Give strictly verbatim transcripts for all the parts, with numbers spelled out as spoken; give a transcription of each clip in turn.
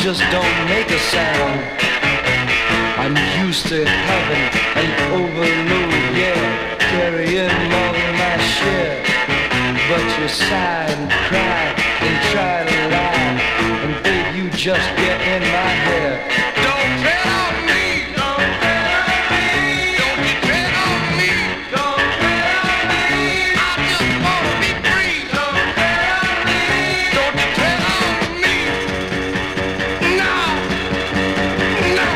just don't make a sound. I'm used to having an overload, yeah, carrying more than my share. But you sigh and cry and try to lie, and babe, you just get in my hair. Don't tread on me, don't tread on me, don't you tread on me, don't tread on me. I just wanna be free, don't tread on me, don't you tread on me. No, no.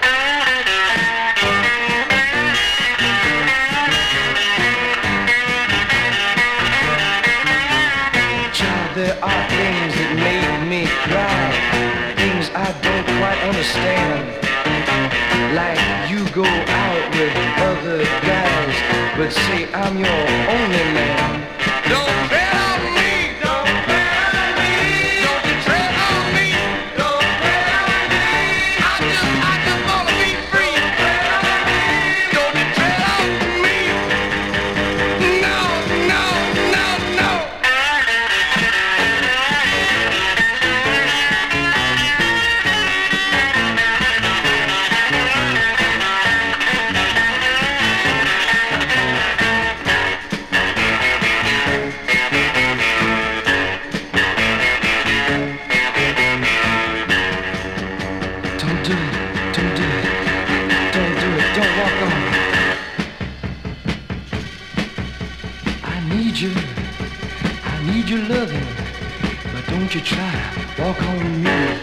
Child, there are things that made me cry, things I don't quite understand. Like you go out with other guys, but say I'm your only man. Don't tread on me, don't tread on me, don't you tread on me, don't tread on me. I just, I just wanna be free. Don't you tread on me. No, no, no, no. Don't do it, don't do it, don't do it, don't walk on. I need you, I need your loving, but don't you try, walk on me.